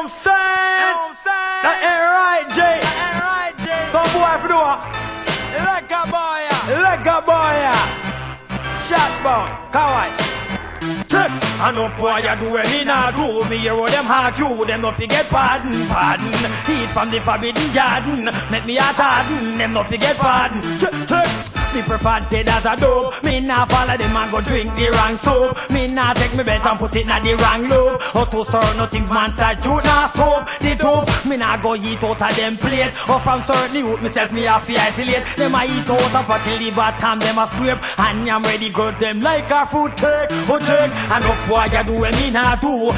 I'm saying? That ain't right, Jay. Some boy for do it. Like a boy. Shot bomb. Kawaii. Check. I know boy you do when me not do. Me hear how them hack you. Them no forget pardon. Eat from the forbidden garden. Make me heart harden. Them no forget pardon. Check. Me prefer dead as a dope. Me nah follow them and go drink the wrong soap. Me nah take me bet and put it in the wrong loop. Or to serve nothing man start you nah stop. The dope. Me nah go eat out of them plate. Or from certain youth myself me have to isolate. Them a eat out of a till the bottom them a scrape. And I'm ready cut them like a fruit cake. Oh check. Enough boy you do when me nah do.